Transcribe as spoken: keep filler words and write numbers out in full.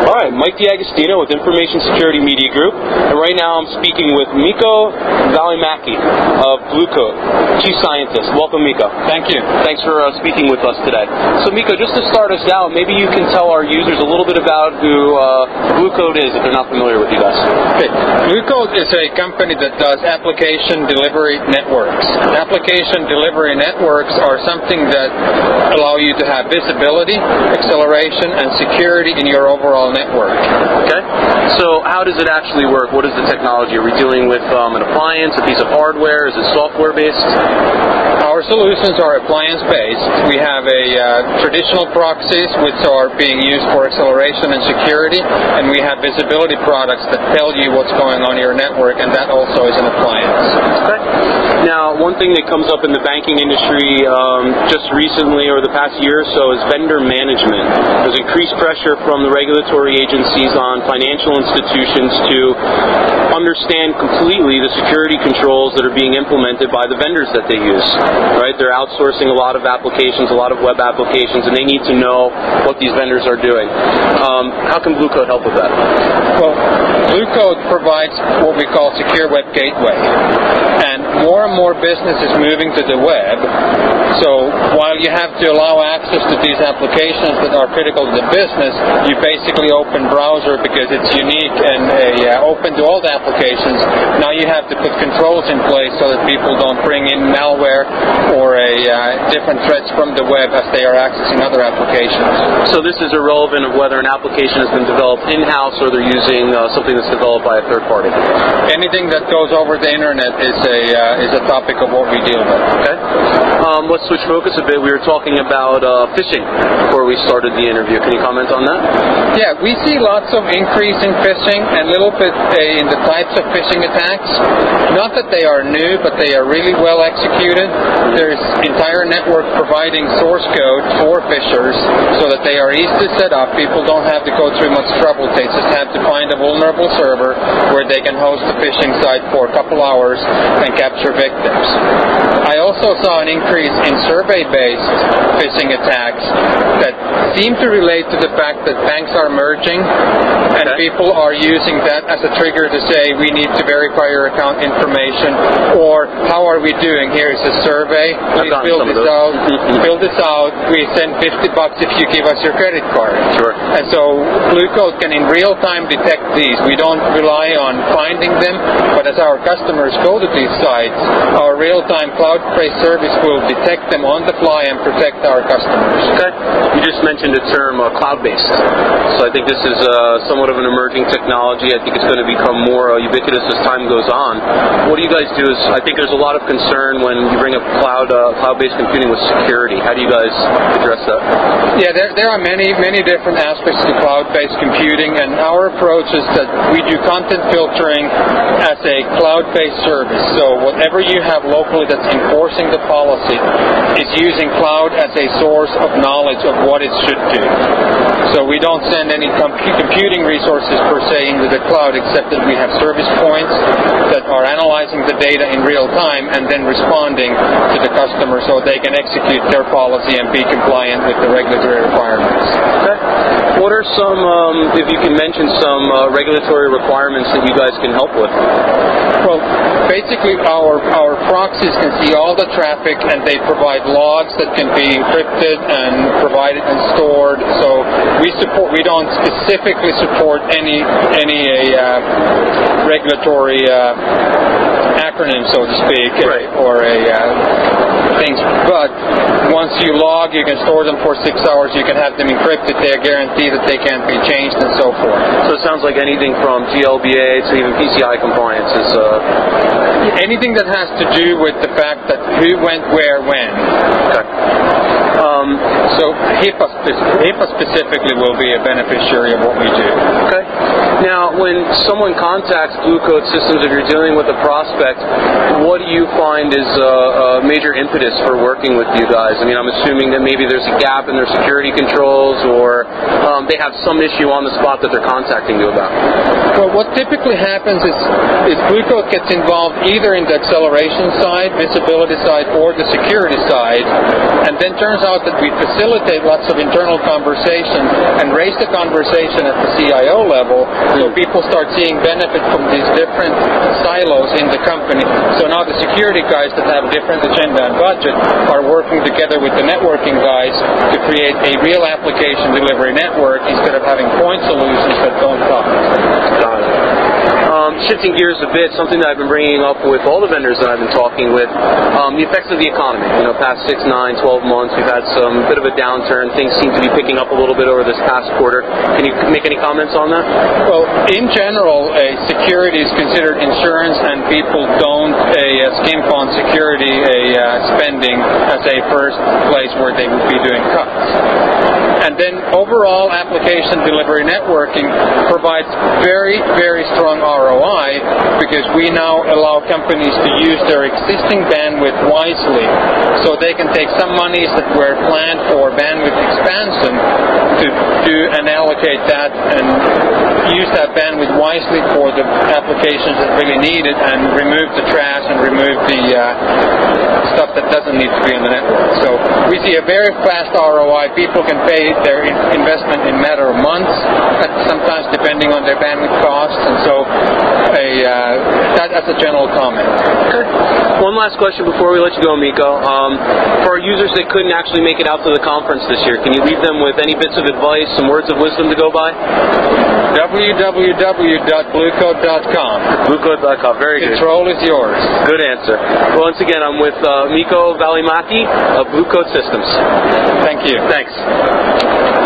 All right, Mike D'Agostino with Information Security Media Group, and right now I'm speaking with Mikko Välimäki of Blue Coat, Chief Scientist. Welcome, Mikko. Thank you. Thanks for uh, speaking with us today. So, Mikko, just to start us out, maybe you can tell our users a little bit about who uh, Blue Coat is if they're not familiar with you guys. Okay. Blue Coat is a company that does application delivery networks. Application delivery networks are something that allow you to have visibility, acceleration, and security in your overall network. Okay. So how does it actually work? What is the technology? Are we dealing with um, an appliance, a piece of hardware? Is it software-based? Our solutions are appliance-based. We have a uh, traditional proxies which are being used for acceleration and security, and we have visibility products that tell you what's going on in your network, and that also is an appliance. Okay. Now, one thing that comes up in the banking industry um, just recently, or the past year or so, is vendor management. There's increased pressure from the regulatory agencies on financial institutions to understand completely the security controls that are being implemented by the vendors that they use. Right? They're outsourcing a lot of applications, a lot of web applications, and they need to know what these vendors are doing. Um, how can Blue Coat help with that? Well, Blue Coat provides what we call Secure Web Gateway. And more and more business is moving to the web. So while you have to allow access to these applications that are critical to the business, you basically open browser because it's unique and uh, open to all the applications. Now you have to put controls in place so that people don't bring in malware or a uh, different threats from the web as they are accessing other applications. So this is irrelevant of whether an application has been developed in-house or they're using uh, something that's developed by a third party. Anything that goes over the internet is a uh, is a topic of what we deal with. Okay. Um, let's switch focus a bit. We were talking about uh, phishing before we started the interview. Can you comment on that? Yeah, we see lots of increase in phishing and a little bit uh, in the types of phishing attacks. Not that they are new, but they are really well executed. There's entire network providing source code for phishers so that they are easy to set up. People don't have to go through much trouble. They just have to find a vulnerable server where they can host a phishing site for a couple hours and capture victims. I also saw an increase in survey-based phishing attacks that seem to relate to the fact that banks are merging and okay. people are using that as a trigger to say we need to verify your account information, or how are we doing? Here is a survey. Please fill this out. Fill this out. We send fifty bucks if you give us your credit card. Sure. And so Blue Coat can in real time detect these. We don't rely on finding them, but as our customers go to these sites, our real-time cloud-based service will detect them on the fly and protect our customers. Okay. You just mentioned the term uh, cloud-based. So I think this is uh, somewhat of an emerging technology. I think it's going to become more uh, ubiquitous as time goes on. What do you guys do is, I think there's a lot of concern when you bring up cloud, uh, cloud-based computing with security. How do you guys address that? Yeah, there, there are many, many different aspects to cloud-based computing, and our approach is that we do content filtering as a cloud-based service. So whatever you have locally that's enforcing the policy is using cloud as a source of knowledge of what it should do. So we don't send any com- computing resources per se into the cloud, except that we have service points that are analyzing the data in real time and then responding to the customer so they can execute their policy and be compliant with the regulatory requirements. Okay. What are some, um, if you can mention some uh, regulatory requirements that you guys can help with? Well, basically our our proxies can see all the traffic, and they provide logs that can be encrypted and provided and stored. So we support. We don't specifically support any any uh, regulatory uh, acronym, so to speak, right. or a uh, things. But once you log, you can store them for six hours. You can have them encrypted. They are guaranteed that they can't be changed, and so forth. So it sounds like anything from G L B A to even P C I compliance is. Uh... Anything that has to do with the fact that who went where when. Okay. Um, so HIPAA, HIPAA specifically will be a beneficiary of what we do. Okay. Now, when someone contacts Blue Coat Systems, if you're dealing with a prospect, what do you find is a, a major impetus for working with you guys? I mean, I'm assuming that maybe there's a gap in their security controls, or um, they have some issue on the spot that they're contacting you about. Well, what typically happens is, is Blue Coat gets involved either in the acceleration side, visibility side, or the security side, and then turns out that we facilitate lots of internal conversation and raise the conversation at the C I O level, so people start seeing benefit from these different silos in the company. So now the security guys that have different agenda and budget are working together with the networking guys to create a real application delivery network instead of having point solutions that don't talk. Got it. Um, shifting gears a bit, something that I've been bringing up with all the vendors that I've been talking with, um, the effects of the economy. You know, past six, nine, twelve months, we've had some bit of a downturn. Things seem to be picking up a little bit over this past quarter. Can you make any comments on that? Well, in general, a security is considered insurance, and people don't a, a skimp on security a uh, spending as a first place where they would be doing cuts. And then overall application delivery networking provides very, very strong R O I because we now allow companies to use their existing bandwidth wisely. So they can take some monies that were planned for bandwidth expansion to do and allocate that and use that bandwidth wisely for the applications that really need it, and remove the trash and remove the uh, stuff that doesn't need to be on the network. So we see a very fast R O I. People can pay their investment in a matter of months, sometimes depending on their bandwidth costs, and so a, uh, that, that's a general comment. Okay. One last question before we let you go, Mikko. Um, for our users that couldn't actually make it out to the conference this year, can you leave them with any bits of advice, some words of wisdom to go by? w w w dot blue coat dot com. blue coat dot com. Very good. Control is yours. Good answer. Well, once again, I'm with uh, Mikko Välimäki of Blue Coat Systems. Thank you. Thanks.